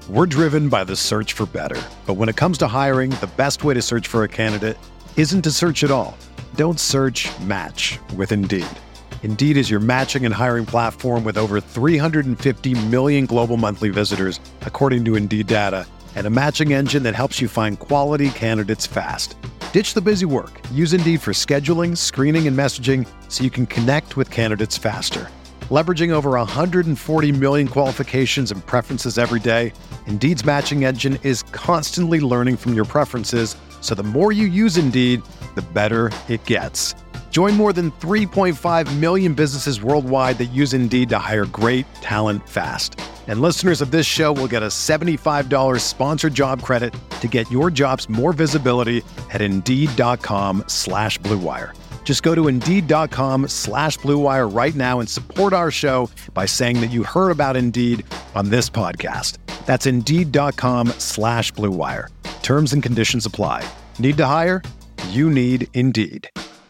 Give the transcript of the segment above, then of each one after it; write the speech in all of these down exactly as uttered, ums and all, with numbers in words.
We're driven by the search for better. But when it comes to hiring, the best way to search for a candidate isn't to search at all. Don't search, match with Indeed. Indeed is your matching and hiring platform with over three hundred fifty million global monthly visitors, according to Indeed data, and a matching engine that helps you find quality candidates fast. Ditch the busy work. Use Indeed for scheduling, screening, and messaging so you can connect with candidates faster. Leveraging over one hundred forty million qualifications and preferences every day, Indeed's matching engine is constantly learning from your preferences, so the more you use Indeed, the better it gets. Join more than three point five million businesses worldwide that use Indeed to hire great talent fast. And listeners of this show will get a seventy-five dollars sponsored job credit to get your jobs more visibility at Indeed.com slash Blue Wire. Just go to Indeed.com slash Blue Wire right now and support our show by saying that you heard about Indeed on this podcast. That's Indeed.com slash Blue Wire. Terms and conditions apply. Need to hire? You need Indeed.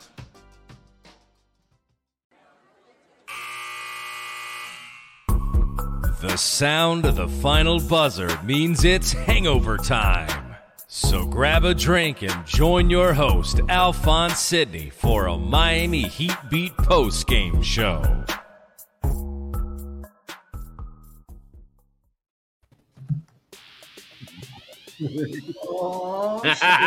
The sound of the final buzzer means it's hangover time. So grab a drink and join your host, Alphonse Sidney, for a Miami Heat Beat post-game show. Oh,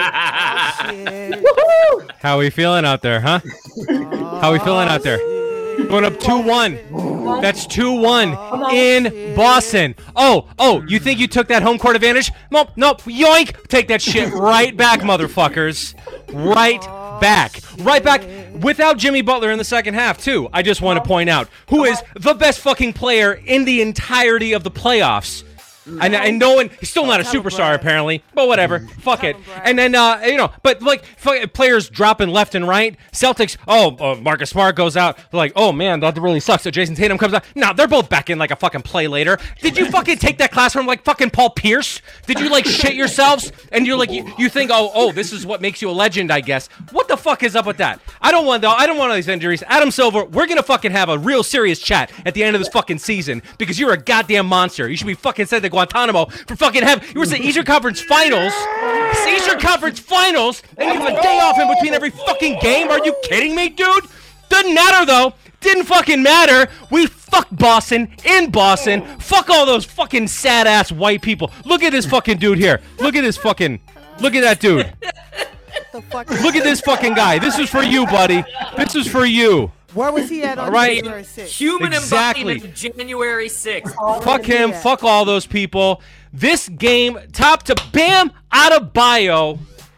shit. Oh, shit. How we feeling out there, huh? Oh, How we feeling out there? Going up two one. That's two one in Boston. Oh, oh, you think you took that home court advantage? Nope, nope, yoink. Take that shit right back, motherfuckers. Right back. Right back. Without Jimmy Butler in the second half, too. I just want to point out who is the best fucking player in the entirety of the playoffs. And, and no one, he's still not a superstar apparently, but whatever, fuck it. And then, uh, you know, but like fuck, players dropping left and right. Celtics, oh, uh, Marcus Smart goes out. They're like, oh man, that really sucks. So Jason Tatum comes out. No, they're both back in like a fucking play later. Did you fucking take that class from like fucking Paul Pierce? Did you like shit yourselves? And you're like, you, you think, oh, oh, this is what makes you a legend, I guess. What the fuck is up with that? I don't want though. I don't want all these injuries. Adam Silver, we're gonna fucking have a real serious chat at the end of this fucking season because you're a goddamn monster. You should be fucking sent to Guantanamo for fucking heaven. You were saying Eastern Conference Finals, Eastern Conference Finals, and you have a day off in between every fucking game. Are you kidding me, dude? Doesn't matter though. Didn't fucking matter. We fucked Boston in Boston. Fuck all those fucking sad ass white people. Look at this fucking dude here. Look at this fucking. Look at that dude. Look at this fucking guy. This is for you, buddy. This is for you. Where was he at on right. January sixth? Human exactly. embodiment January sixth. Fuck him. Fuck all those people. This game, top to Bam Adebayo,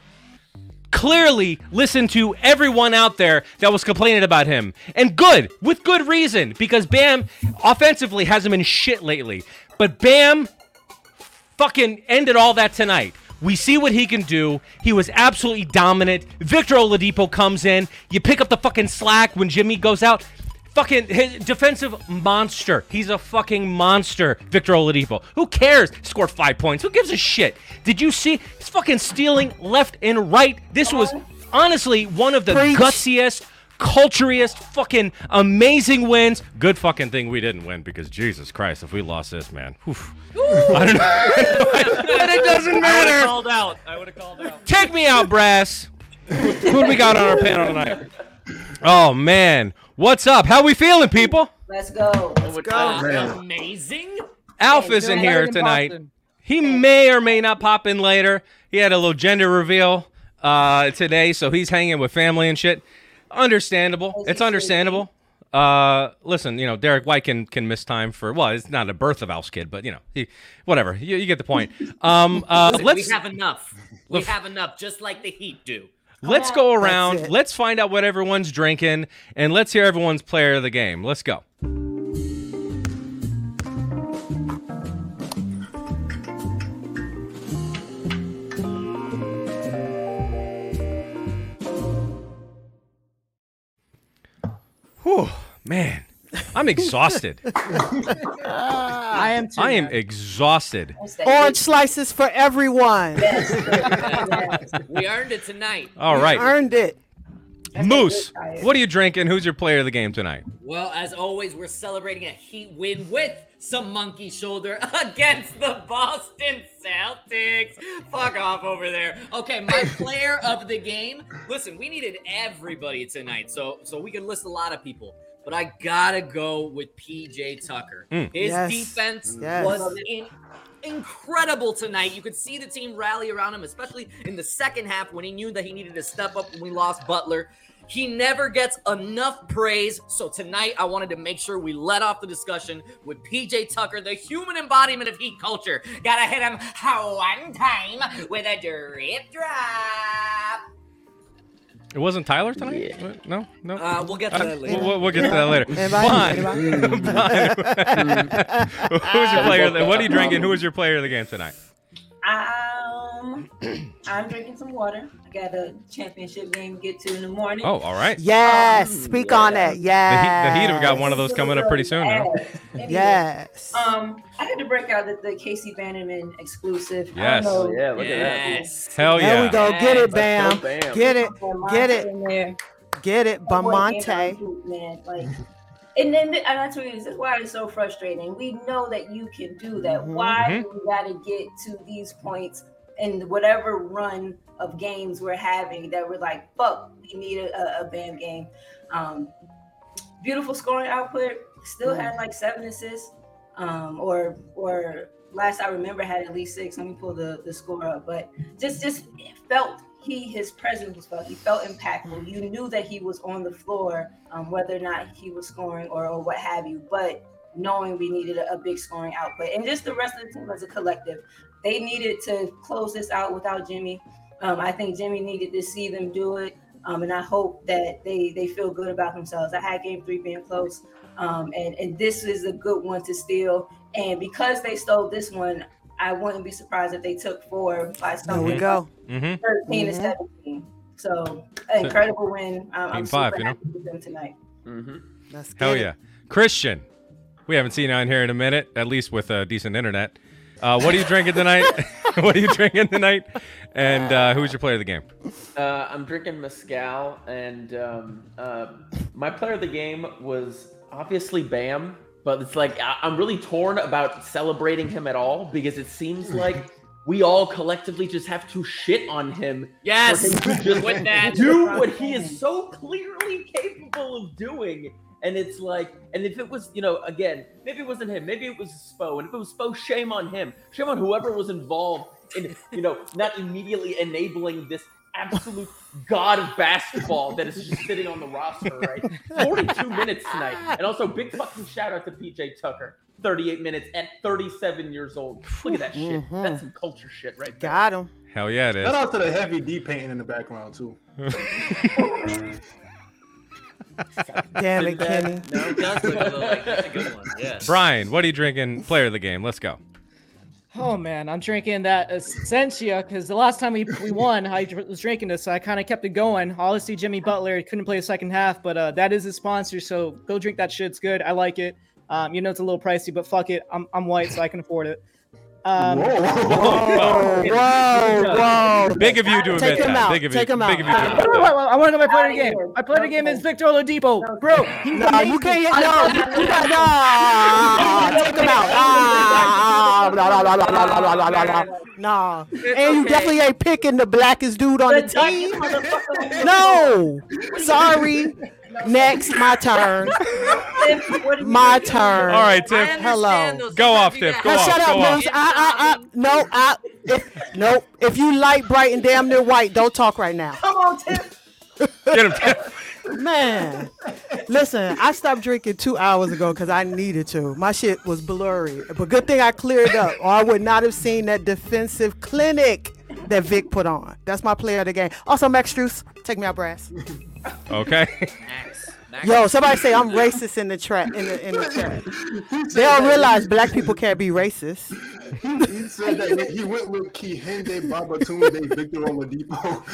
clearly listened to everyone out there that was complaining about him. And good, with good reason, because Bam offensively hasn't been shit lately. But Bam fucking ended all that tonight. We see what he can do. He was absolutely dominant. Victor Oladipo comes in. You pick up the fucking slack when Jimmy goes out. Fucking his defensive monster. He's a fucking monster, Victor Oladipo. Who cares? Scored five points. Who gives a shit? Did you see? He's fucking stealing left and right. This was honestly one of the Preach. gutsiest, culturiest, fucking amazing wins. Good fucking thing we didn't win because Jesus Christ, if we lost this, man. Oof. I don't know. But it doesn't matter. I would have called out. I would have called out. Take me out, Brass. Who do we got on our panel tonight? Oh, man. What's up? How we feeling, people? Let's go. Let's go. Amazing. Alf is in here tonight. He may or may not pop in later. He had a little gender reveal uh, today, so he's hanging with family and shit. Understandable. It's understandable. Uh, listen, you know, Derek White can, can miss time for, well, it's not a birth of Alf's kid, but, you know, he, whatever. You, you get the point. Um, uh, Listen, let's, we have enough. We have enough, just like the Heat do. Let's go around. Let's find out what everyone's drinking, and let's hear everyone's player of the game. Let's go. Whew, man, I'm exhausted. I am too. I am exhausted. Orange slices for everyone. We earned it tonight. All right. We earned it. Moose, what are you drinking? Who's your player of the game tonight? Well, as always, we're celebrating a Heat win with some monkey shoulder against the Boston Celtics. Fuck off over there. Okay, my player of the game. Listen, we needed everybody tonight, so so we can list a lot of people. But I gotta go with P J Tucker. Mm. His Yes. defense Yes. was in, incredible tonight. You could see the team rally around him, especially in the second half when he knew that he needed to step up when we lost Butler. He never gets enough praise. So tonight, I wanted to make sure we let off the discussion with P J Tucker, the human embodiment of Heat culture. Gotta hit him one time with a drip drop. It wasn't Tyler tonight? Yeah. No, no. Uh, we'll get to that later. We'll, we'll get to that later. Anybody? Vaughn. Vaughn. Who's your player? Of the, what are you drinking? Who is your player of the game tonight? Um, I'm drinking some water. I got a championship game to get to in the morning. Oh, all right. Yes. Speak on that. The Heat, Yes. the Heat have got one of those coming up pretty soon now. Anyway, Yes. Um, I had to break out the, the Casey Bannerman exclusive. I Yes. don't know. Yeah, look Yes. Hell There we yeah. go. Get it, Let's Bam. go, Bam. Get it. Bamonte Get it. in there. Get it. That boy came Bamonte. out hoop, man. Like, and then and that's what it is. That's why it's so frustrating. We know that you can do that. Mhm. Why Mhm. do we got to get to these points in whatever run of games we're having that we're like, fuck, we need a, a Bam game. Um, beautiful scoring output. Still had like seven assists, um, or or last I remember had at least six. Let me pull the the score up, but just just it felt he his presence was felt. He felt impactful. You knew that he was on the floor, um, whether or not he was scoring or, or what have you. But knowing we needed a, a big scoring output, and just the rest of the team as a collective, they needed to close this out without Jimmy. Um, I think Jimmy needed to see them do it, um, and I hope that they they feel good about themselves. I had game three being close, um, and and this is a good one to steal. And because they stole this one, I wouldn't be surprised if they took four by There something we go. Mm-hmm. thirteen to Mhm. seventeen. So an incredible win. Um, I'm Team super five, you know? happy with them tonight. Mm-hmm. Let's get Hell it. yeah. Christian, we haven't seen you on here in a minute, at least with uh, decent internet. Uh, what are you drinking tonight? What are you drinking tonight? And uh, who's your player of the game? Uh, I'm drinking mezcal, and um, uh, my player of the game was obviously Bam, but it's like I- I'm really torn about celebrating him at all because it seems like we all collectively just have to shit on him. Yes. for him to just With that. do what he is so clearly capable of doing. And it's like, and if it was, you know, again, maybe it wasn't him, maybe it was Spo, and if it was Spo, shame on him, shame on whoever was involved in, you know, not immediately enabling this absolute god of basketball that is just sitting on the roster, right? forty-two minutes tonight, and also big fucking shout out to P J Tucker, thirty-eight minutes at thirty-seven years old. Look at that shit. Mhm. That's some culture shit right there. Got him. Hell yeah, it is. Shout out to the heavy D painting in the background too. Damn it, Kenny. No, it does look a little like that's a good one. Yes. Brian, what are you drinking? Player of the game. Let's go. Oh man, I'm drinking that Essentia because the last time we, we won, I dr- was drinking this, so I kind of kept it going. Obviously, Jimmy Butler couldn't play the second half, but uh, that is his sponsor, so go drink that shit. It's good. I like it. Um, you know it's a little pricey, but fuck it. I'm I'm white, so I can afford it. Um, Whoa, whoa, whoa. Big of you to admit Take him that. out. Big of you. Take him Big out. of you to I, admit that. I want to know my player of the game. My player of the game is Victor Oladipo, bro. He's Nah, you amazing. can't hit. No, you got nah. Take him out. Nah, nah, nah, nah, nah, nah, nah, nah, nah, nah. Nah. And you definitely ain't picking the blackest dude on the The darkest team. motherfucker. No. Sorry. Next, my turn. My turn. All right, I Tiff. understand, Hello. though. Go off, Sometimes you Tiff. gotta Go Now, off. shut up, Go off. Moose. I, I, I, no, I, if, nope. If you light, bright, and damn near white, don't talk right now. Come on, Tim. Get him, Tiff. Man, listen, I stopped drinking two hours ago because I needed to. My shit was blurry. But good thing I cleared up, or I would not have seen that defensive clinic that Vic put on. That's my player of the game. Also, Max Struess, take me out, brass. Okay. Max. Max. Yo, somebody say I'm racist in the chat. In the in the chat. They don't realize black people can't be racist. He said that he went with Kehinde Babatunde, Victor Oladipo.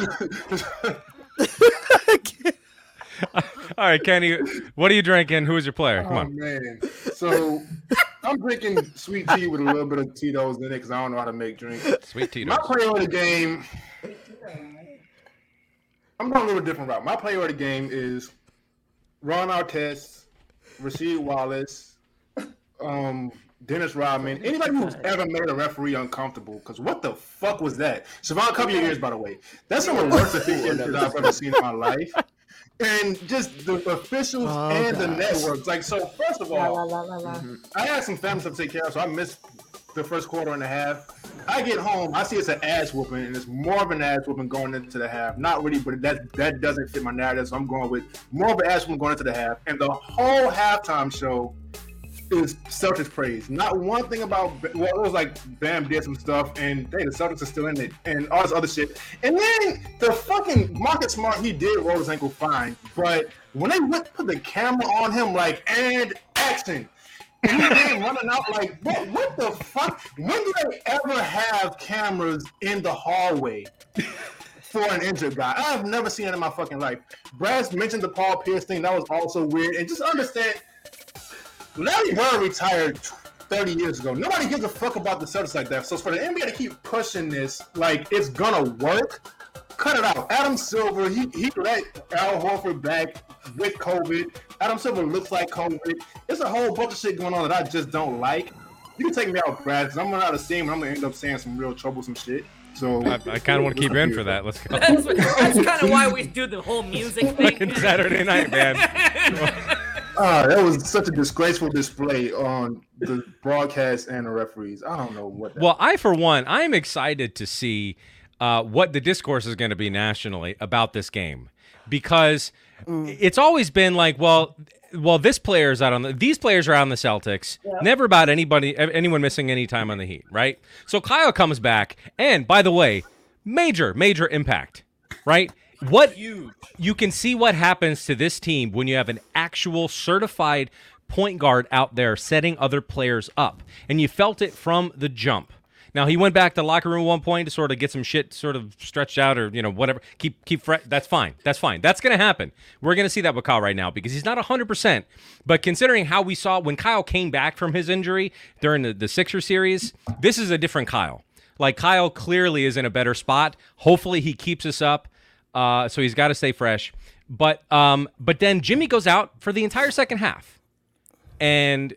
All right, Kenny. What are you drinking? Who is your player? Come Oh on. man! So I'm drinking sweet tea with a little bit of Tito's in it because I don't know how to make drink. Sweet My Tito's. player of the game. I'm going a little different route. My player of the game is Ron Artest, Rasheed Wallace, um, Dennis Rodman. Anybody who's ever made a referee uncomfortable. Because what the fuck was that? Siobhan, cover your ears, by the way. That's some of the worst officials that I've ever seen in my life. And just the officials oh, and gosh. the networks. Like, so first of all, la, la, la, la. Mm-hmm. I had some family stuff to take care of, so I missed the first quarter and a half. I get home, I see it's an ass whooping, and it's more of an ass whooping going into the half. Not really, but that that doesn't fit my narrative, so I'm going with more of an ass whooping going into the half. And the whole halftime show is Celtics praise. Not one thing about, well, it was like Bam did some stuff, and hey, the Celtics are still in it, and all this other shit. And then the fucking Marcus Smart, he did roll his ankle fine, but when they went put the camera on him, like, and action. And he came running out like, what, what the fuck? When do they ever have cameras in the hallway for an injured guy? I've never seen it in my fucking life. Brad mentioned the Paul Pierce thing. That was also weird. And just understand, Larry Bird retired thirty years ago. Nobody gives a fuck about the Celtics like that. So for the N B A to keep pushing this, like it's gonna work, cut it out. Adam Silver, he, he let Al Horford back with COVID. Adam Silver looks like COVID. There's a whole bunch of shit going on that I just don't like. You can take me out, Brad, because I'm running out of steam and I'm going to end up saying some real troublesome shit. So I, I kind of want to keep you in for that. Let's go. That's, that's kind of why we do the whole music thing. Saturday night, man. Uh, that was such a disgraceful display on the broadcast and the referees. I don't know what that Well, I, for one, I'm excited to see uh, what the discourse is going to be nationally about this game. Because mm. it's always been like, well, well, this player's out on the, these players are out on the Celtics. Yeah. Never about anybody, anyone missing any time on the Heat, right? So Kyle comes back, and by the way, major, major impact, right? What Huge. You can see what happens to this team when you have an actual certified point guard out there setting other players up, and you felt it from the jump. Now, he went back to the locker room at one point to sort of get some shit sort of stretched out or, you know, whatever. Keep, keep fresh. That's fine. That's fine. That's going to happen. We're going to see that with Kyle right now because he's not one hundred percent. But considering how we saw when Kyle came back from his injury during the, the Sixer series, this is a different Kyle. Like, Kyle clearly is in a better spot. Hopefully he keeps us up. Uh, so he's got to stay fresh. But, um, but then Jimmy goes out for the entire second half. And...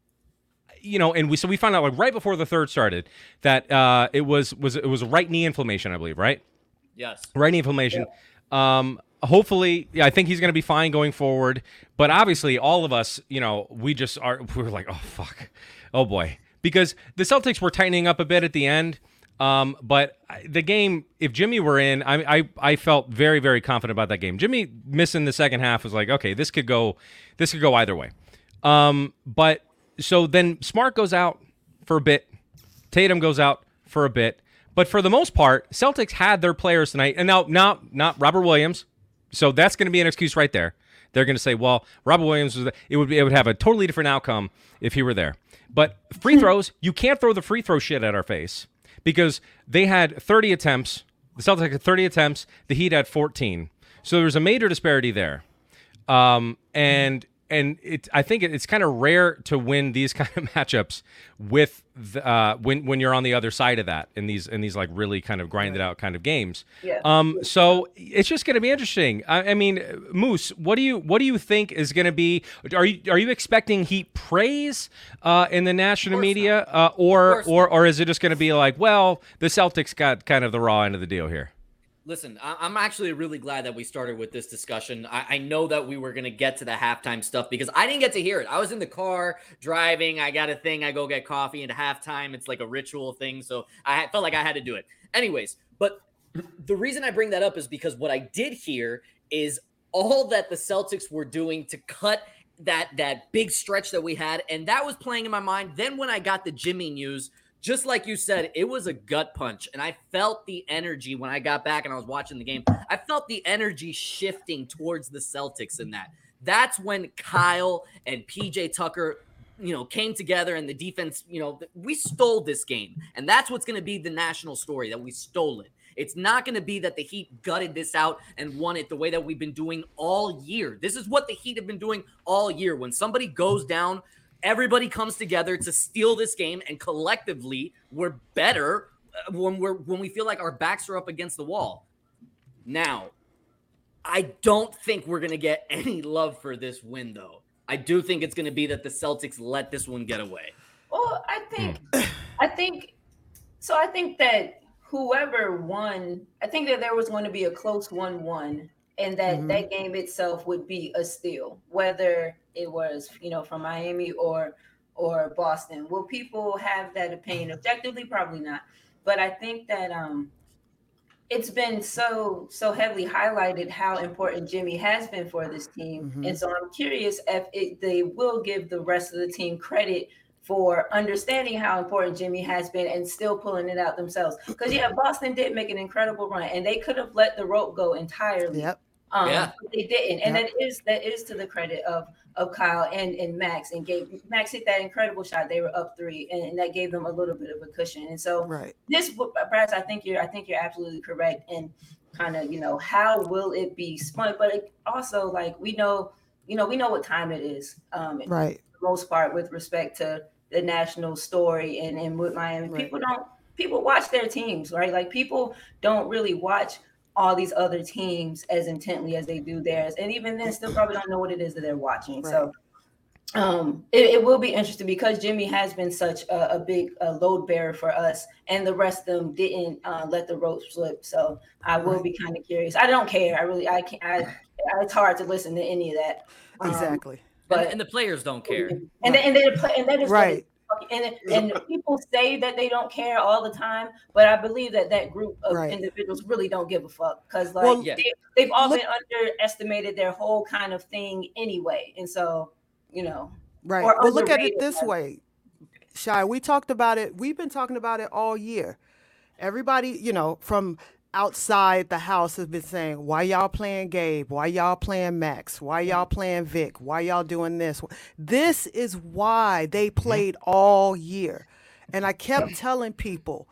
You know, and we so we found out like right before the third started that uh, it was was it was a right knee inflammation, I believe, right? Yes. Right knee inflammation. Yeah. Um, hopefully, yeah, I think he's going to be fine going forward. But obviously, all of us, you know, we just are. We were like, oh fuck, oh boy, because the Celtics were tightening up a bit at the end. Um, but the game, if Jimmy were in, I, I I felt very very confident about that game. Jimmy missing the second half was like, okay, this could go, this could go either way. Um, but. So then Smart goes out for a bit. Tatum goes out for a bit. But for the most part, Celtics had their players tonight. And now, now not Robert Williams. So that's going to be an excuse right there. They're going to say, well, Robert Williams, was it would be, it would have a totally different outcome if he were there. But free throws, you can't throw the free throw shit at our face because they had thirty attempts. The Celtics had thirty attempts. The Heat had fourteen. So there's a major disparity there. Um, and... And it, I think it's kind of rare to win these kind of matchups with the, uh, when when you're on the other side of that in these in these like really kind of grinded out kind of games. Yeah. Um. So it's just going to be interesting. I, I mean, Moose, what do you what do you think is going to be? Are you are you expecting Heat praise uh, in the national media, uh, or or or is it just going to be like, well, the Celtics got kind of the raw end of the deal here? Listen, I'm actually really glad that we started with this discussion. I, I know that we were going to get to the halftime stuff because I didn't get to hear it. I was in the car driving. I got a thing. I go get coffee at halftime. It's like a ritual thing. So I felt like I had to do it. Anyways, but the reason I bring that up is because what I did hear is all that the Celtics were doing to cut that, that big stretch that we had. And that was playing in my mind. Then when I got the Jimmy news, just like you said, it was a gut punch, and I felt the energy when I got back and I was watching the game. I felt the energy shifting towards the Celtics in that. That's when Kyle and P J Tucker, you know, came together and the defense, you know, we stole this game. And that's what's going to be the national story, that we stole it. It's not going to be that the Heat gutted this out and won it the way that we've been doing all year. This is what the Heat have been doing all year. When somebody goes down, everybody comes together to steal this game, and collectively we're better when we're when we feel like our backs are up against the wall. Now, I don't think we're going to get any love for this win, though. I do think it's going to be that the Celtics let this one get away. Well, I think, I think, so I think that whoever won, I think that there was going to be a close one one, and that Mhm. that game itself would be a steal, whether it was, you know, from Miami or or Boston. Will people have that opinion objectively? Probably not. But I think that um, it's been so so heavily highlighted how important Jimmy has been for this team, Mhm. and so I'm curious if it, they will give the rest of the team credit for understanding how important Jimmy has been and still pulling it out themselves. Because yeah, Boston did make an incredible run, and they could have let the rope go entirely. Yep. Um, Yeah. but they didn't, and Yep. that is that is to the credit of of Kyle and and Max, and gave Max hit that incredible shot. They were up three, and, and that gave them a little bit of a cushion. And so Right. this, Bryce, I think you're I think you're absolutely correct. And kind of, you know, how will it be spun? But it also, like, we know, you know, we know what time it is. Um, Right. For the most part, with respect to the national story and and with Miami, Right. people don't people watch their teams, right? Like, people don't really watch all these other teams as intently as they do theirs, and even then still probably don't know what it is that they're watching. Right. So um it, it will be interesting because Jimmy has been such a, a big uh, load bearer for us, and the rest of them didn't uh, let the rope slip. So I will Right. be kind of curious. I don't care. I really I can't. I, it's hard to listen to any of that. Um, Exactly. But And, and the players don't care. and then, and then the play, and that is what Right. it- and and people say that they don't care all the time, but I believe that that group of Right. individuals really don't give a fuck, because like Well, Yeah. they, they've all look- been underestimated their whole kind of thing anyway, and so you know. Right. Or But look at it underrated, this rather. way, Shy. We talked about it. We've been talking about it all year. Everybody, you know, from outside the house has been saying, why y'all playing Gabe? Why y'all playing Max? Why y'all playing Vic? Why y'all doing this? This is why they played all year. And I kept telling people,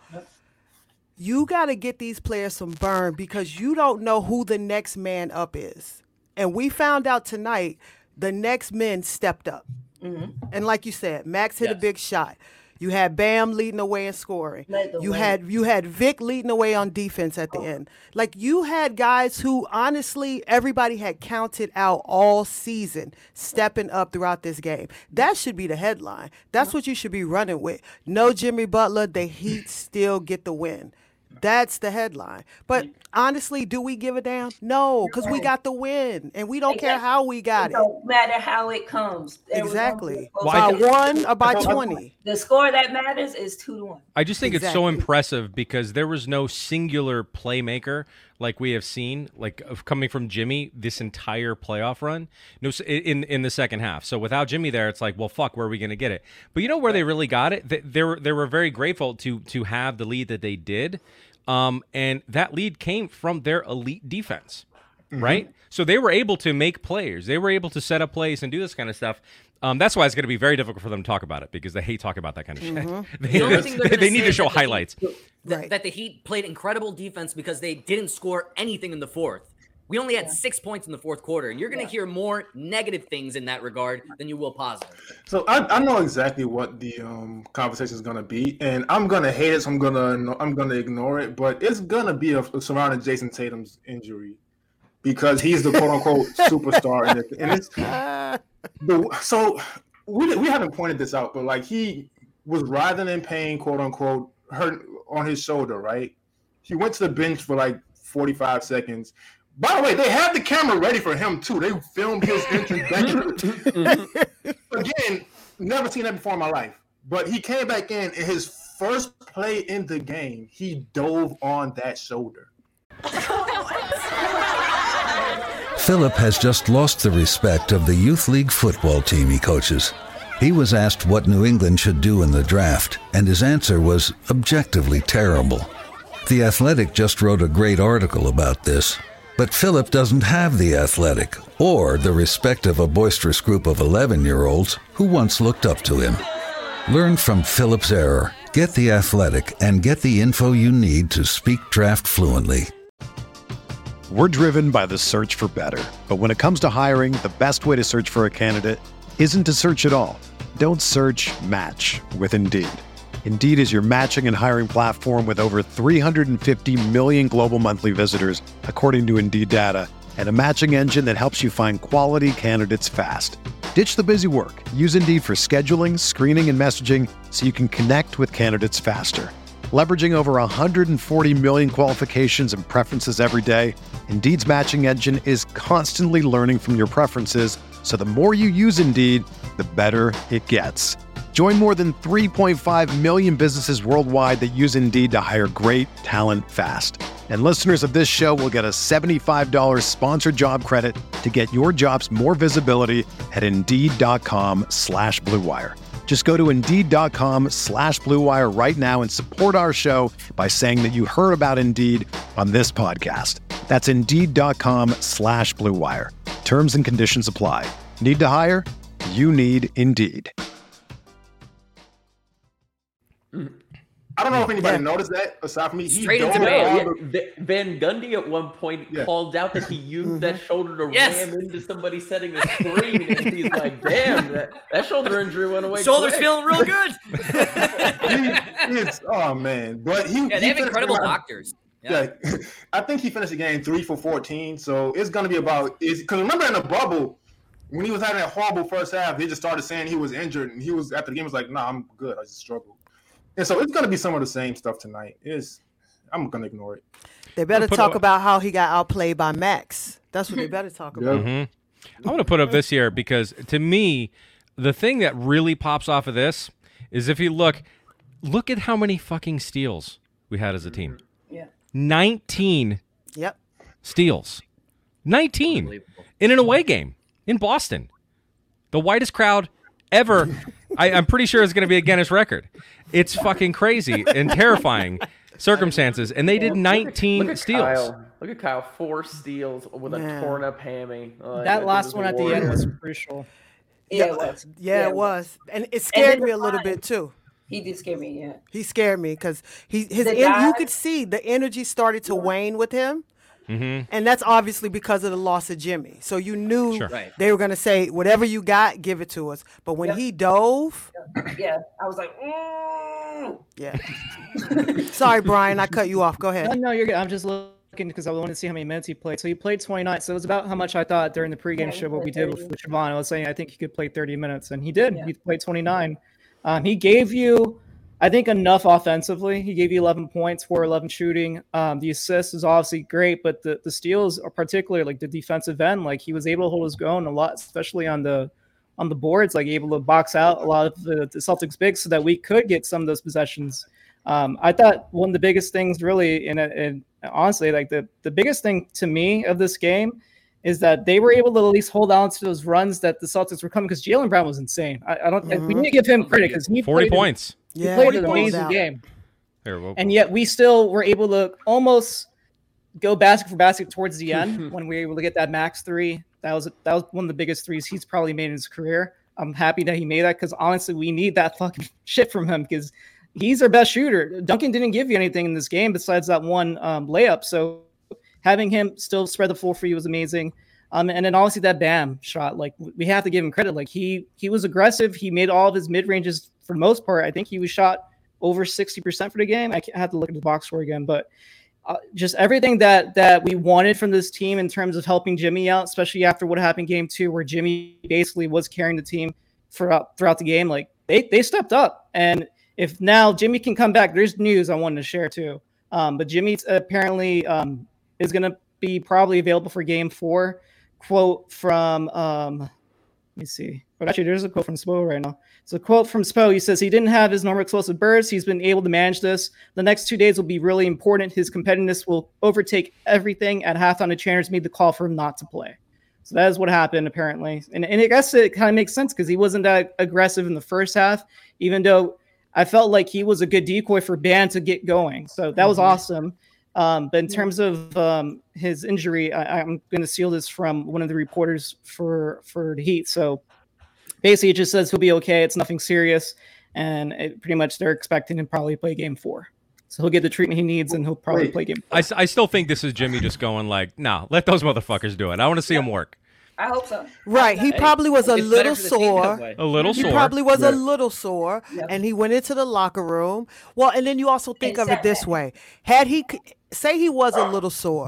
you got to get these players some burn because you don't know who the next man up is. And we found out tonight the next men stepped up. And like you said, Max hit a Yes. big shot. You had Bam leading the way in scoring. Led the You way. had you had Vic leading the way on defense at the end. Like, you had guys who honestly everybody had counted out all season stepping up throughout this game. That should be the headline. That's what you should be running with. No Jimmy Butler, the Heat still get the win. That's the headline. But honestly, do we give a damn? No, because we got the win, and we don't care Exactly. how we got It it. don't matter how it comes. There was Exactly. only- Why By one or by twenty. The score that matters is two to one. I just think it's so Exactly. impressive because there was no singular playmaker like we have seen, like of coming from Jimmy this entire playoff run. No, s- in in the second half. So without Jimmy there, it's like, well, fuck, where are we going to get it? But you know where they really got it? They, they were they were very grateful to to have the lead that they did, um, and that lead came from their elite defense. Right? So they were able to make plays. They were able to set up plays and do this kind of stuff. Um, that's why it's going to be very difficult for them to talk about it because they hate talking about that kind of shit. They, The only thing they're they, gonna need say to is show that the Heat- highlights. That, Right. that the Heat played incredible defense because they didn't score anything in the fourth. We only had six points in the fourth quarter, and you're going to hear more negative things in that regard than you will positive. So I, I know exactly what the um, conversation is gonna be, and I'm gonna hate it. So I'm gonna I'm gonna ignore it, but it's gonna be a, surrounding Jason Tatum's injury because he's the quote unquote superstar, and, it, and it's the so we we haven't pointed this out, but like he was writhing in pain, quote unquote, hurt on his shoulder. Right, he went to the bench for like forty-five seconds. By the way, they had the camera ready for him too. They filmed his entrance back. Again, never seen that before in my life. But he came back in, and his first play in the game, he dove on that shoulder. Philip has just lost the respect of the Youth League football team he coaches. He was asked what New England should do in the draft, and his answer was objectively terrible. The Athletic just wrote a great article about this. But Philip doesn't have the Athletic or the respect of a boisterous group of eleven-year-olds who once looked up to him. Learn from Philip's error. Get the Athletic and get the info you need to speak draft fluently. We're driven by the search for better. But when it comes to hiring, the best way to search for a candidate isn't to search at all. Don't search, match with Indeed. Indeed is your matching and hiring platform with over three hundred fifty million global monthly visitors, according to Indeed data, and a matching engine that helps you find quality candidates fast. Ditch the busy work. Use Indeed for scheduling, screening, and messaging so you can connect with candidates faster. Leveraging over one hundred forty million qualifications and preferences every day, Indeed's matching engine is constantly learning from your preferences, so the more you use Indeed, the better it gets. Join more than three point five million businesses worldwide that use Indeed to hire great talent fast. And listeners of this show will get a seventy-five dollars sponsored job credit to get your jobs more visibility at Indeed.com slash Blue Wire. Just go to Indeed.com slash Blue Wire right now and support our show by saying that you heard about Indeed on this podcast. That's Indeed.com slash Blue Wire. Terms and conditions apply. Need to hire? You need Indeed. I don't know if anybody noticed that aside from me. He Straight into dove bail. all Yeah, the- V- Van Gundy at one point Yeah. called out that he used that shoulder to Yes. ram into somebody setting a screen, and he's like, "Damn, that, that shoulder injury went away." Shoulder's quick." feeling real good. he, it's, oh man, but he Yeah, he they have finished incredible the game- doctors. Yeah. Yeah, I think he finished the game three for fourteen. So it's gonna be about is because remember in the bubble when he was having that horrible first half, they just started saying he was injured, and he was after the game was like, "Nah, I'm good. I just struggled." And so it's gonna be some of the same stuff tonight. Is I'm gonna ignore it. They better put talk a- about how he got outplayed by Max. That's what they better talk about. I'm going to put up this here because to me, the thing that really pops off of this is if you look, look at how many fucking steals we had as a team. Yeah. nineteen Yep. steals. nineteen Unbelievable. in an away game in Boston. The whitest crowd ever. I, I'm pretty sure it's going to be a Guinness record. It's fucking crazy and terrifying circumstances. And they did nineteen Look at steals. Kyle. Look at Kyle, four steals with a Man. torn up hammy. Oh, That this last is one a at the warrior. end was crucial. Yeah, it was. Yeah, it was. And it scared then me the a little line. bit too. He did scare me. Yeah. He scared me because he his The en- you guy- could see the energy started to wane with him. Mm-hmm. And that's obviously because of the loss of Jimmy. So you knew Sure. Right. they were going to say, whatever you got, give it to us. But when Yep. he dove, Yeah. I was like, mm. yeah. Sorry, Brian, I cut you off. Go No, ahead. no, you're good. I'm just looking because I wanted to see how many minutes he played. So he played twenty-nine. So it was about how much I thought during the pregame Yeah, he show what we played did with, thirty. with Siobhan. I was saying I think he could play thirty minutes, and he did. Yeah. He played twenty-nine. Um, he gave you, I think, enough offensively. He gave you eleven points, four eleven shooting. Um, the assist is obviously great, but the, the steals are particularly like the defensive end. Like he was able to hold his own a lot, especially on the on the boards, like able to box out a lot of the, the Celtics bigs so that we could get some of those possessions. Um, I thought one of the biggest things really, and, and honestly, like the, the biggest thing to me of this game is that they were able to at least hold on to those runs that the Celtics were coming because Jaylen Brown was insane. I, I don't. We need to give him credit because he forty played an- points. He Yeah, played he an balled amazing out. game, Here, we'll- and yet we still were able to almost go basket for basket towards the end when we were able to get that max three. That was that was one of the biggest threes he's probably made in his career. I'm happy that he made that because honestly, we need that fucking shit from him because he's our best shooter. Duncan didn't give you anything in this game besides that one um, layup. So having him still spread the floor for you was amazing. Um, and then obviously that Bam shot, like we have to give him credit. Like he he was aggressive. He made all of his mid ranges for the most part. I think he was shot over sixty percent for the game. I have to look at the box score again, but uh, just everything that that we wanted from this team in terms of helping Jimmy out, especially after what happened game two, where Jimmy basically was carrying the team throughout throughout the game. Like they they stepped up, and if now Jimmy can come back, there's news I wanted to share too. Um, but Jimmy apparently um, is going to be probably available for game four. Quote from um, let me see. But actually, there's a quote from Spo right now. It's a quote from Spo. He says he didn't have his normal explosive burst. He's been able to manage this. The next two days will be really important. His competitiveness will overtake everything. At halftime, the trainers made the call for him not to play. So that is what happened, apparently. And, and I guess it kind of makes sense because he wasn't that aggressive in the first half, even though I felt like he was a good decoy for Ban to get going. So that was Mhm. awesome. Um, but in terms of um, his injury, I, I'm going to steal this from one of the reporters for, for the Heat. So basically, it just says he'll be okay. It's nothing serious. And it, pretty much they're expecting him to probably play game four. So he'll get the treatment he needs and he'll probably Wait. play game I, s- I still think this is Jimmy just going like, nah, let those motherfuckers do it. I want to see him work. I hope so. Right. He Hey, probably was a it's better little for the team that sore. way. A little He sore. probably was a Yeah. little sore, Yeah. and he went into the locker room. Well, and then you also think And of it sat this back. way: had he c- say he was a little sore,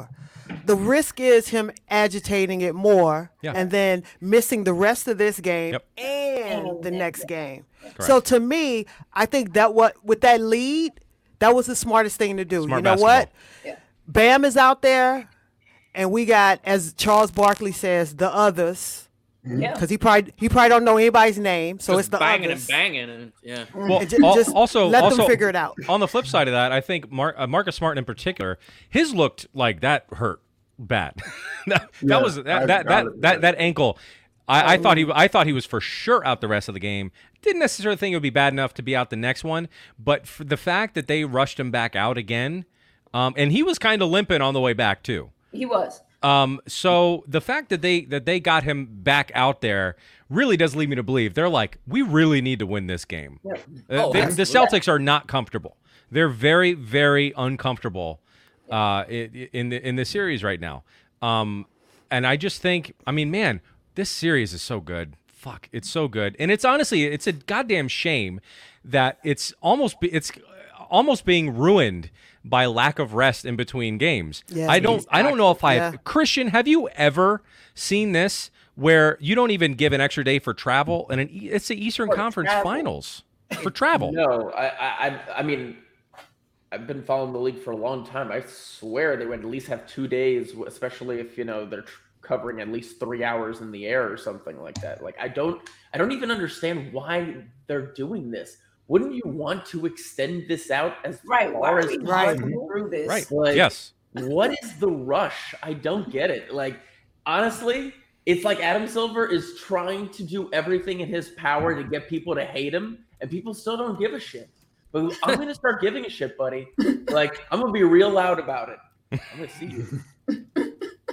the risk is him agitating it more Yeah. and then missing the rest of this game Yep. and the next game. Correct. So to me, I think that what with that lead, that was the smartest thing to do. Smart you know basketball. what? Bam is out there, and we got, as Charles Barkley says, the others. Yeah. Because he probably he probably don't know anybody's name, so Just it's the banging others. and banging, and yeah. Well, And ju- al- just also, let also them figure it out. On the flip side of that, I think Mar- uh, Marcus Smart in particular, his looked like that hurt bad. that, Yeah, that was that I- that I that, would- that, that ankle. I, I thought he I thought he was for sure out the rest of the game. Didn't necessarily think it would be bad enough to be out the next one, but for the fact that they rushed him back out again, um, and he was kind of limping on the way back too. He was. Um, so the fact that they that they got him back out there really does lead me to believe they're like, we really need to win this game. Yep. Uh, Oh, they- the absolutely. Celtics are not comfortable. They're very, very uncomfortable uh, in, in the in the series right now. Um, and I just think, I mean, man, this series is so good. Fuck, it's so good, and it's honestly, it's a goddamn shame that it's almost be, it's almost being ruined by lack of rest in between games. Yes, I don't I don't know if I Yeah. Christian, have you ever seen this where you don't even give an extra day for travel and an, E- it's the Eastern For Conference travel. Finals for travel? No, I, I, I- I mean, I've been following the league for a long time. I swear they would at least have two days, especially if you know they're tr- covering at least three hours in the air or something like that. Like I don't, I don't even understand why they're doing this. Wouldn't you want to extend this out as Right. Why far are as we Right. rushing through this? Right. Like, Yes. What is the rush? I don't get it. Like, honestly, it's like Adam Silver is trying to do everything in his power to get people to hate him, and people still don't give a shit. But I'm going to start giving a shit, buddy. Like, I'm going to be real loud about it. I'm going to see you.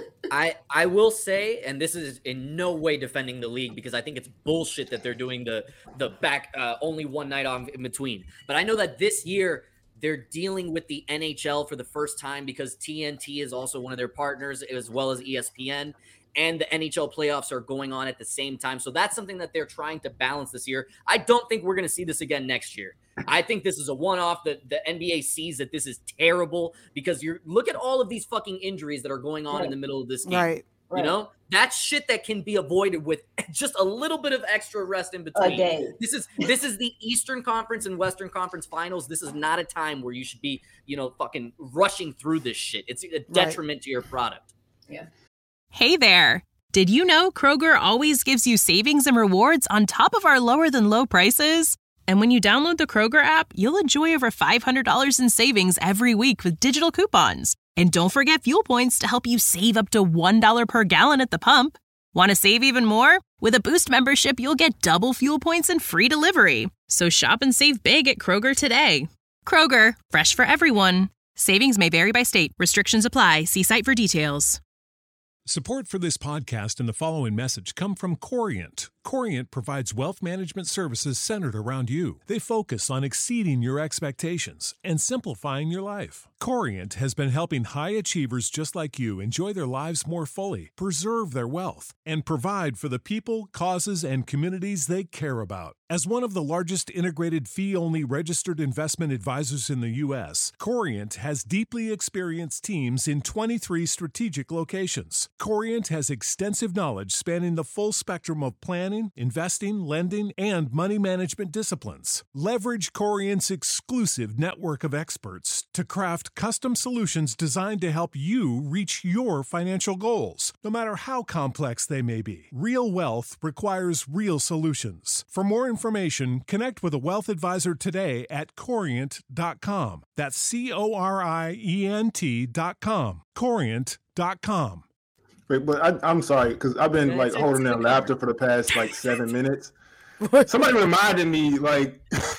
I I will say, and this is in no way defending the league because I think it's bullshit that they're doing the the back uh, only one night on in between. But I know that this year they're dealing with the N H L for the first time because T N T is also one of their partners as well as E S P N. And the N H L playoffs are going on at the same time. So that's something that they're trying to balance this year. I don't think we're going to see this again next year. I think this is a one-off that the N B A sees that this is terrible because you're look at all of these fucking injuries that are going on in the middle of this game. Right. You know, that's shit that can be avoided with just a little bit of extra rest in between. day. This is this is the Eastern Conference and Western Conference Finals. This is not a time where you should be, you know, fucking rushing through this shit. It's a detriment to your product. Yeah. Hey there. Did you know Kroger always gives you savings and rewards on top of our lower than low prices? And when you download the Kroger app, you'll enjoy over five hundred dollars in savings every week with digital coupons. And don't forget fuel points to help you save up to one dollar per gallon at the pump. Want to save even more? With a Boost membership, you'll get double fuel points and free delivery. So shop and save big at Kroger today. Kroger, fresh for everyone. Savings may vary by state. Restrictions apply. See site for details. Support for this podcast and the following message come from Corient. Corient provides wealth management services centered around you. They focus on exceeding your expectations and simplifying your life. Corient has been helping high achievers just like you enjoy their lives more fully, preserve their wealth, and provide for the people, causes, and communities they care about. As one of the largest integrated fee-only registered investment advisors in the U S, Corient has deeply experienced teams in twenty-three strategic locations. Corient has extensive knowledge spanning the full spectrum of planning, investing, lending, and money management disciplines. Leverage Corient's exclusive network of experts to craft custom solutions designed to help you reach your financial goals, no matter how complex they may be. Real wealth requires real solutions. For more information, connect with a wealth advisor today at corient dot com. That's C O R I E N T dot com. corient dot com. Wait, but I, I'm sorry because I've been Yeah, like it's- holding it's that laughter for the past like seven minutes. Somebody reminded me like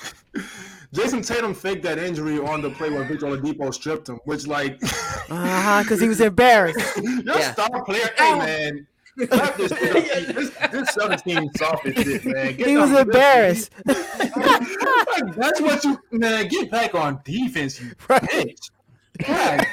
Jason Tatum faked that injury on the play when Victor Oladipo stripped him, which like Uh-huh, because he was embarrassed. your Yeah. star player, hey man. Clap this, shit up. this this seventeen soft as shit, man. Get He was down- embarrassed. Like, that's what you man. Get back on defense, you bitch. God.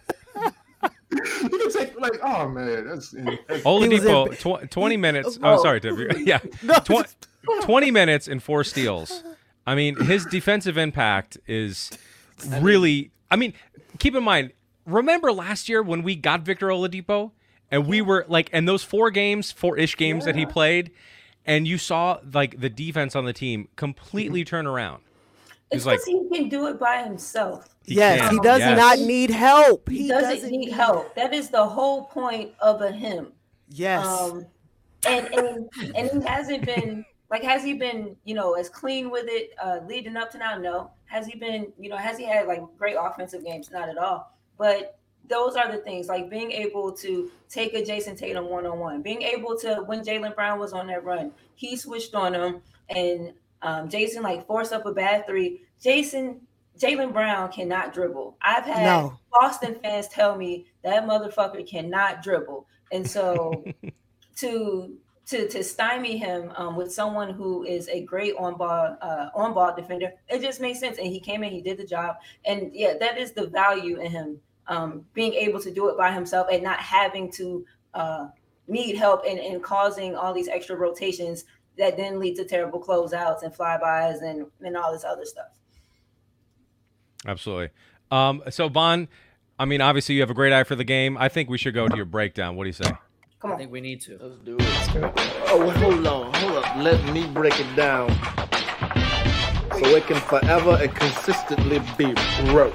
You can take like, oh man, that's, that's Oladipo, in- tw- twenty minutes. Oh. Oh, sorry, Tiff. Yeah, No, Tw- twenty minutes and four steals. I mean, his defensive impact is really. I mean, keep in mind, remember last year when we got Victor Oladipo and we were like, and those four games, four-ish games yeah. that he played, and you saw like the defense on the team completely turn around. It's because like, he can do it by himself. He yes, can. he does yes. not need help. He, he doesn't, doesn't need help. That is the whole point of a him. Yes. Um, and and and he hasn't been like has he been you know as clean with it uh, leading up to now? No. Has he been you know has he had like great offensive games? Not at all. But those are the things like being able to take a Jason Tatum one on one, being able to when Jaylen Brown was on that run, he switched on him and. Um, Jason like forced up a bad three. Jason, Jaylen Brown cannot dribble. I've had no. Boston fans tell me that motherfucker cannot dribble, and so to to to stymie him um, with someone who is a great on ball uh, on ball defender, it just makes sense. And he came in, he did the job, and yeah, that is the value in him um, being able to do it by himself and not having to uh, need help and, and causing all these extra rotations. That then lead to terrible closeouts and flybys and, and all this other stuff. Absolutely. Um, so, Vaughn, I mean, obviously you have a great eye for the game. I think we should go to your breakdown. What do you say? Come on. I think we need to. Let's do it. Oh, hold on. Hold up. Let me break it down so it can forever and consistently be broke.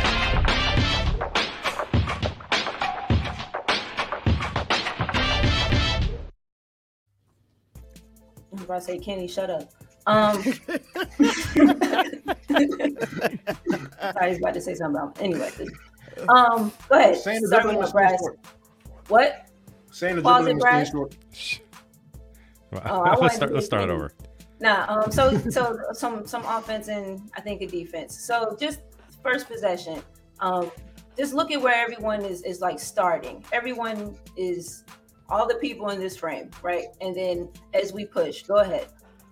I was about to say, Kenny, shut up. Um, I was about to say something about anyway. Um, go ahead. Saying the Start with Brass. What? Saying the Closet Brass. Wow. Oh, let's start. Let's start it over. Nah. Um. So so some some offense and I think a defense. So just first possession. Um. Just look at where everyone is is like starting. Everyone is. All the people in this frame, right? And then as we push, go ahead.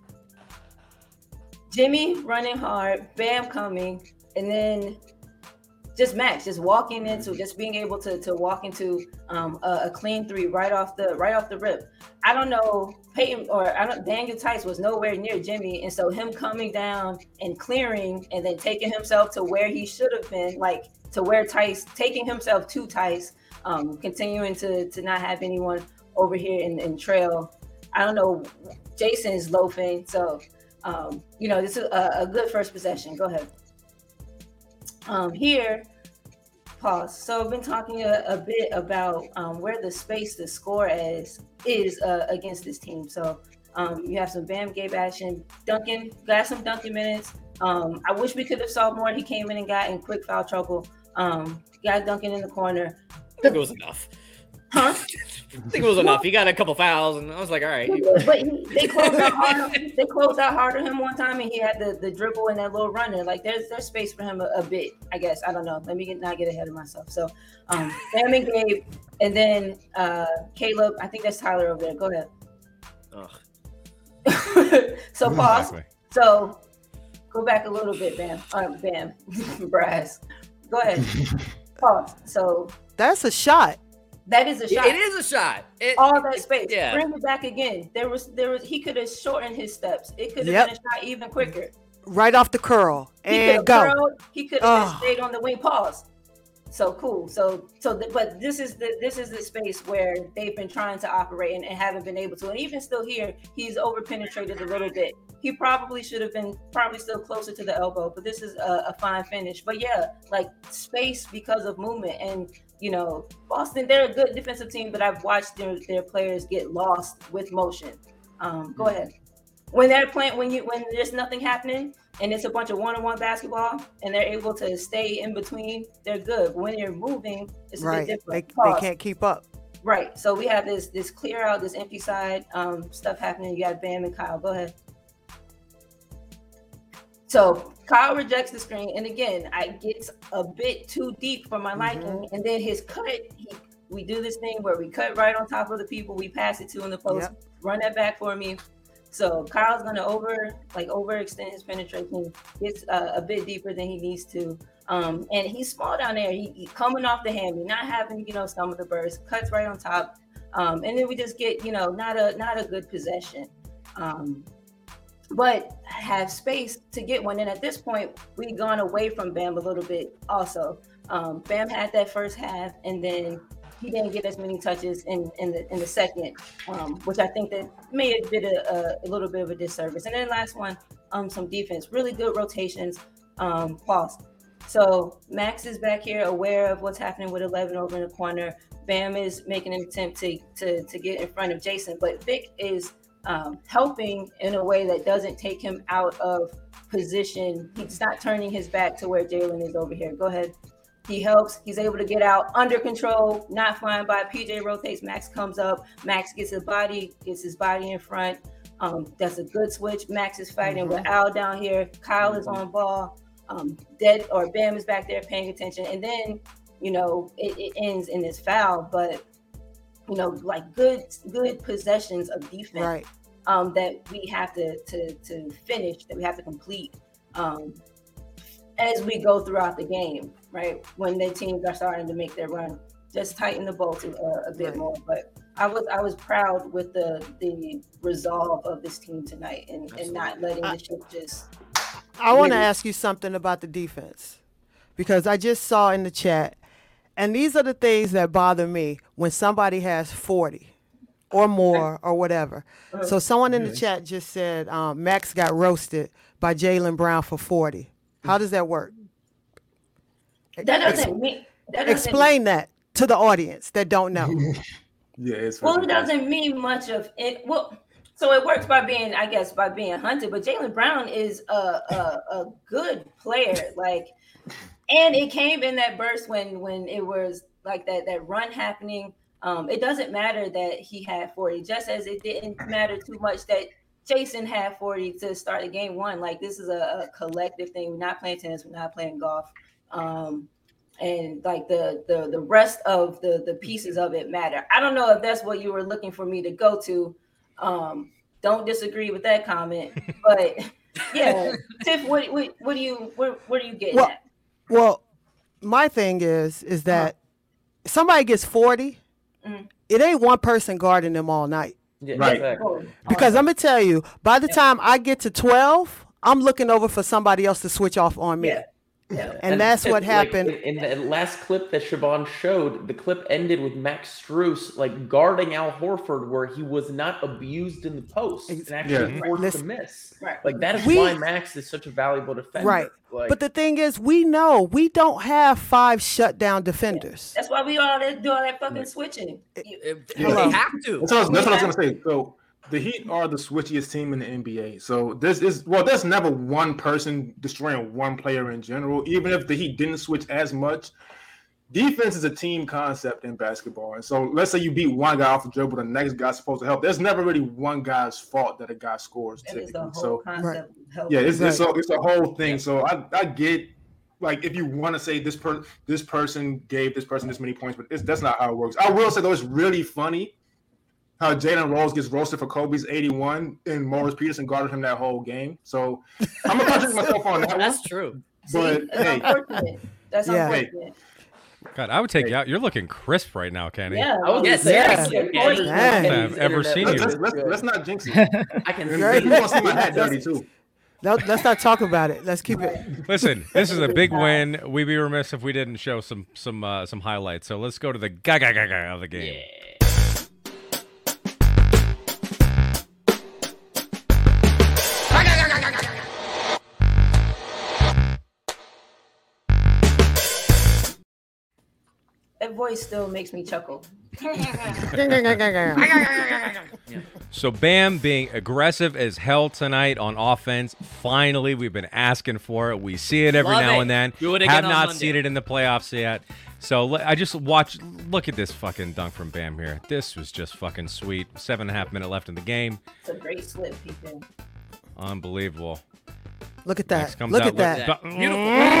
Jimmy running hard, Bam coming, and then just Max, just walking into, just being able to to walk into um, a, a clean three right off the right off the rip. I don't know, Peyton or I don't. Daniel Tice was nowhere near Jimmy, and so him coming down and clearing, and then taking himself to where he should have been, like to where Tice, taking himself to Tice. Um, continuing to to not have anyone over here in, in trail. I don't know. Jason is loafing, so um, you know this is a, a good first possession. Go ahead. Um, here, pause. So I've been talking a, a bit about um, where the space to score is is uh, against this team. So um, you have some Bam Gabe action. Duncan got some Duncan minutes. Um, I wish we could have saw more. He came in and got in quick foul trouble. Um, got Duncan in the corner. I think it was enough. Huh? I think it was enough. He got a couple fouls, and I was like, all right. But he, they closed out harder. They closed out harder him one time, and he had the, the dribble and that little runner. Like there's there's space for him a, a bit, I guess. I don't know. Let me get, not get ahead of myself. So, um, Bam and Gabe, and then uh, Caleb. I think that's Tyler over there. Go ahead. Ugh. So pause. Exactly. So go back a little bit, Bam. Uh, Bam, Brass. Go ahead. Pause. So that's a shot. That is a shot. It is a shot. It, All that space. Yeah. Bring it back again. There was, there was. He could have shortened his steps. It could have yep. been a shot even quicker. Right off the curl and he go. Curled, he could have oh. stayed on the wing. Pause. So cool. So so, the, but this is the this is the space where they've been trying to operate and, and haven't been able to. And even still here, he's over penetrated a little bit. He probably should have been probably still closer to the elbow. But this is a, a fine finish. But yeah, like space because of movement and. You know, Boston, they're a good defensive team, but I've watched their, their players get lost with motion. Um, go ahead. When they're playing, when you when there's nothing happening and it's a bunch of one-on-one basketball and they're able to stay in between, they're good. But when you're moving, it's a right. bit different. They, they can't keep up. Right. So we have this this clear out, this empty side um, stuff happening. You got Bam and Kyle. Go ahead. So Kyle rejects the screen, and again, I get a bit too deep for my liking. Mm-hmm. And then his cut, he, we do this thing where we cut right on top of the people we pass it to in the post. Yep. Run that back for me. So Kyle's gonna over like overextend his penetration, gets uh, a bit deeper than he needs to, um, and he's small down there. He, he coming off the hammy, not having you know some of the burst, cuts right on top, um, and then we just get you know not a not a good possession. Um, but have space to get one. And at this point, we've gone away from Bam a little bit also. Um, Bam had that first half, and then he didn't get as many touches in, in the in the second, um, which I think that may have been a, a, a little bit of a disservice. And then last one, um, some defense, really good rotations. Um, pause. So Max is back here, aware of what's happening with eleven over in the corner. Bam is making an attempt to to, to get in front of Jason, but Vic is um, helping in a way that doesn't take him out of position. He's not turning his back to where Jalen is over here. Go ahead. He helps. He's able to get out under control, not flying by. P J rotates. Max comes up. Max gets his body, gets his body in front. Um, that's a good switch. Max is fighting mm-hmm. with Al down here. Kyle is on ball. Um, dead or Bam is back there paying attention. And then, you know, it, it ends in this foul. But, you know, like good, good possessions of defense right. um, that we have to, to, to finish, that we have to complete. Um, as we go throughout the game, right? When the teams are starting to make their run, just tighten the bolt a, a bit right. more. But I was I was proud with the the resolve of this team tonight and, and not letting the ship just. I want to ask you something about the defense because I just saw in the chat, and these are the things that bother me when somebody has forty or more or whatever. So someone in the chat just said um, Max got roasted by Jaylen Brown for forty. How does that work? That doesn't mean. That doesn't Explain mean, that to the audience that don't know. yeah, it's well, it doesn't mean much of it. Well, so it works by being, I guess, by being hunted. But Jaylen Brown is a, a a good player, like, and it came in that burst when when it was like that that run happening. Um, it doesn't matter that he had forty, just as it didn't matter too much that Jason had forty to start the game one. Like, this is a, a collective thing. We're not playing tennis. We're not playing golf. Um, and like the, the, the rest of the, the pieces of it matter. I don't know if that's what you were looking for me to go to. Um, don't disagree with that comment, but yeah, Tiff, what, what, what do you, what, what are you getting well, at? Well, my thing is, is that uh-huh. somebody gets forty, mm-hmm. it ain't one person guarding them all night. Yeah, right. Exactly. Because I'm gonna tell you, by the time I get to twelve, I'm looking over for somebody else to switch off on me. Yeah. Yeah. And, and that's what like, happened. In, in the last clip that Siobhan showed, the clip ended with Max Strus like guarding Al Horford, where he was not abused in the post and actually yeah. forced Listen, to miss. Right. Like that is we, why Max is such a valuable defender. Right. Like, but the thing is, we know we don't have five shutdown defenders. That's why we all do all that fucking switching. It, Yeah. They have to. That's what, I was, that's what I was gonna say. So the Heat are the switchiest team in the N B A. So this is well, there's never one person destroying one player in general. Even if the Heat didn't switch as much, defense is a team concept in basketball. And so let's say you beat one guy off the dribble, the next guy's supposed to help. There's never really one guy's fault that a guy scores. That is the whole so concept of help. yeah, it's it's a, it's a whole thing. So I, I get like if you want to say this per this person gave this person this many points, but it's, that's not how it works. I will say though, it's really funny how Jalen Rose gets roasted for Kobe's eighty-one and Morris Peterson guarded him that whole game. So I'm gonna contradict myself on that. That's one. true. But See, that's hey, unfortunate. That's Yeah. unfortunate. God, I would take Hey. you out. You're looking crisp right now, Kenny. Yeah. I was Yeah, gonna say, I can seriously, see Kenny. Kenny's Dang. I've ever internet seen let's, you. let's, let's, good. let's not jinx it. I can And Right. you want to see my hat dirty too. Let, let's not talk about it. Let's keep it. Listen, this is a big win. We'd be remiss if we didn't show some some uh, some highlights. So let's go to the ga ga ga ga of the game. That voice still makes me chuckle. So Bam being aggressive as hell tonight on offense. Finally, we've been asking for it. We see it every Love now it. and then. Do it again Have on not Monday. seen it in the playoffs yet. So le- I just watched. Look at this fucking dunk from Bam here. This was just fucking sweet. Seven and a half minute left in the game. It's a great slip, he did. Unbelievable. Look at Max that. comes Look out at that. with- Beautiful.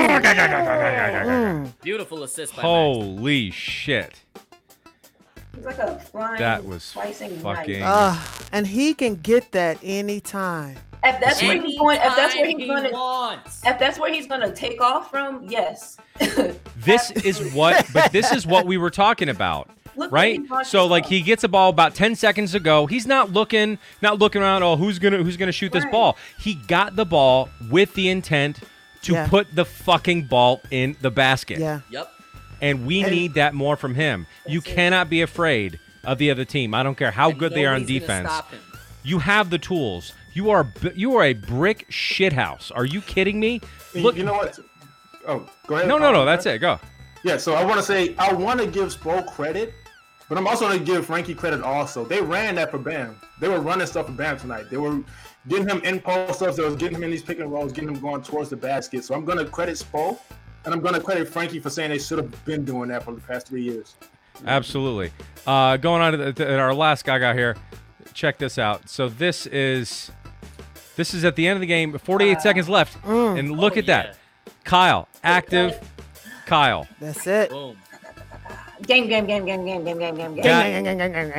Mm. Beautiful assist by Max. Holy shit. He's like a flying, That was slicing fucking- knife. Uh, and he can get that anytime. If that's where he's going, if that's where he's Anytime going he to, wants. if that's where he's going to take off from, yes. This is what, but this is what we were talking about. Look right? at Marcus So like Smart. he gets a ball about ten seconds to go. He's not looking, not looking around. Oh, who's gonna who's gonna shoot this Right. ball? He got the ball with the intent to Yeah. put the fucking ball in the basket. Yeah. Yep. And we And- need that more from him. You cannot be afraid of the other team. I don't care how And good they are on nobody's gonna defense. stop him. You have the tools. You are b- you are a brick shithouse. Are you kidding me? You- Look, you know what? Oh, go ahead. no, no, no. That's it. Go. Yeah, so I want to say I want to give Spo credit, but I'm also going to give Frankie credit also. They ran that for Bam. They were running stuff for Bam tonight. They were getting him in post ups. They was getting him in these pick and rolls, getting him going towards the basket. So I'm going to credit Spo, and I'm going to credit Frankie for saying they should have been doing that for the past three years. Absolutely. Uh, going on to, the, to our last guy got here. Check this out. So this is this is at the end of the game. forty-eight seconds left, Mm. and look Oh, at that. Kyle, active. Kyle. That's it. Boom. Game, game, game, game, game, game, game, game, game. That- Gang, gang, gang, gang,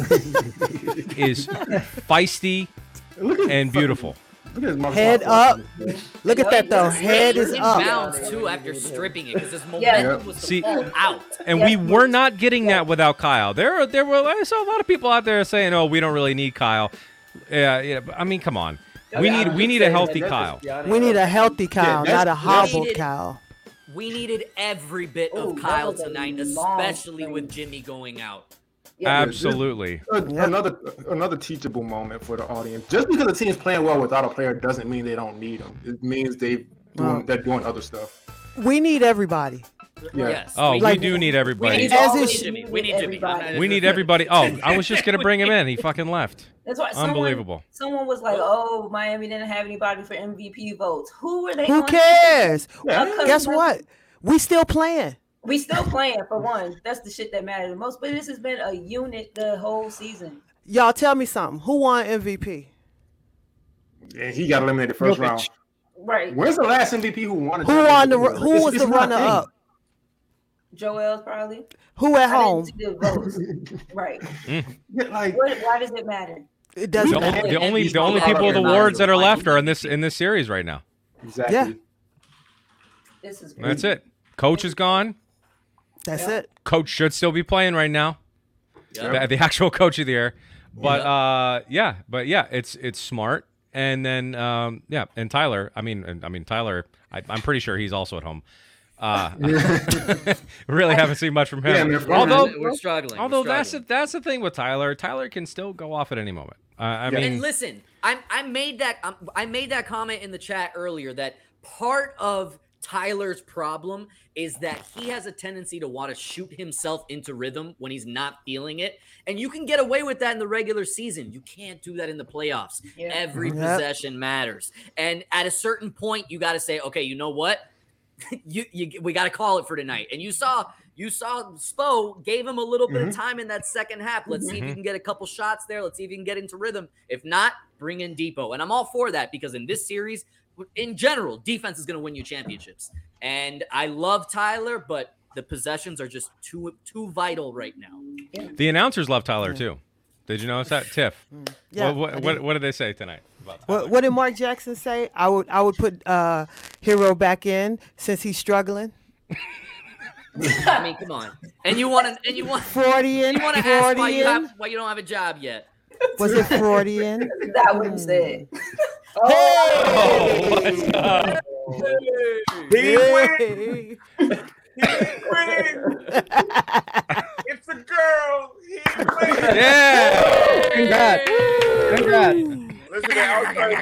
gang. is feisty Look at and beautiful. Look at his Marcus Head Smart. up. Look at that though. Head is in up. bounds too after stripping it because his Yeah. momentum was to See- fall out. And we were not getting that without Kyle. There, there were. I saw a lot of people out there saying, "Oh, we don't really need Kyle." Yeah, yeah. but, I mean, come on. We Yeah, need, I'm we just need a saying healthy that Kyle. that's just We need a healthy Kyle, that's- not a that's- hobbled needed- Kyle. We needed every bit Ooh, of that Kyle was a tonight, long especially thing. with Jimmy going out. Yeah. Absolutely. A- Another another teachable moment for the audience. Just because the team's playing well without a player doesn't mean they don't need him. It means they doing Oh. they're doing other stuff. We need everybody. Yeah. Yes. Oh, we Like- do need we everybody. need, As we it need sh- Jimmy. We need Jimmy. I'm not- We need everybody. Oh, I was just gonna bring him in. He fucking left. That's why someone, Unbelievable. Someone was like, "Oh, Miami didn't have anybody for M V P votes. Who were they? Who on? cares? Yeah. Guess what? We still playing. We still playing for one. That's the shit that matters the most. But this has been a unit the whole season. Y'all tell me something. Who won M V P? And he got eliminated first Jokic. round. Right. When's the last M V P who won? a Who won the? championship? Who It's- was it's the not runner him. up? Joel's probably. Who at I home? didn't see the votes. Right. Yeah, like, What, why does it matter? It The, doesn't only, matter. the only, He's the only not people with allowed to awards that are win. left are in this in this series right now. exactly. Yeah. This is That's it. Coach is gone. That's it. Coach should still be playing right now. Yep. The, the actual coach of the year. But uh, yeah, but yeah, it's it's smart. And then um, yeah, and Tyler. I mean, and, I mean Tyler. I, I'm pretty sure he's also at home. Uh, really haven't seen much from him. Yeah, man, although, we're struggling. although we're that's the, struggling. that's the thing with Tyler. Tyler can still go off at any moment. Uh, I Yeah. mean, And listen, I I made that um, I made that comment in the chat earlier that part of Tyler's problem is that he has a tendency to want to shoot himself into rhythm when he's not feeling it. And you can get away with that in the regular season. You can't do that in the playoffs. Yeah. Every Yep. possession matters. And at a certain point, you got to say, okay, you know what? you, you we got to call it for tonight. And you saw you saw Spo gave him a little bit of time in that second half. Let's see if you can get a couple shots there. Let's see if you can get into rhythm. If not, bring in Depot. And I'm all for that because in this series, in general, defense is going to win you championships. And I love Tyler, but the possessions are just too too vital right now. the announcers love Tyler too. Did you notice that, Tiff? Yeah, What, I what, what, did. what did they say tonight? About Tyler? What, what did Mark Jackson say? I would I would put uh, Hero back in since he's struggling. I mean, come on. And you want to and you want Freudian. you want to ask why you Freudian. have why you don't have a job yet. Was it Freudian? Is that what he said? Oh, what's up? Hey. It's a girl. He wins. Yeah. Congrats. Congrats. Listen, man, I was trying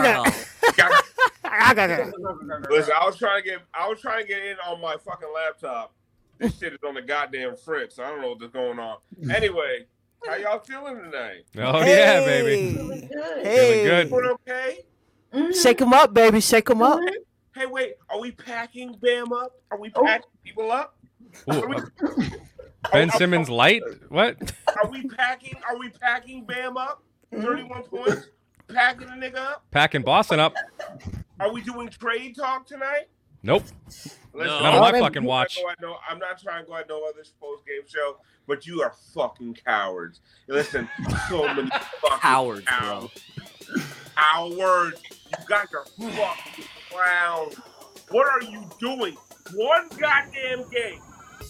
to, listen, I was trying to get, I was trying to get in on my fucking laptop. This shit is on the goddamn fritz. I don't know what's going on. Anyway, how y'all feeling tonight? Oh yeah, baby. Good. Hey. Feeling good. Feeling okay? Shake him up, baby. Shake him up. Hey, wait, are we packing Bam up? Are we packing people up? Are we, Ben are- Simmons light? What? Are we packing? Are we packing Bam up? Thirty-one points. Packing the nigga up. Packing Boston up? Are we doing trade talk tonight? Nope. Listen, Not on my I'm fucking not watch. going no- I'm not trying to go at no other post game show, but you are fucking cowards. Listen, so many fucking Cowards, bro. cowards. Cowards. You got your fucking clown. What are you doing? One goddamn game.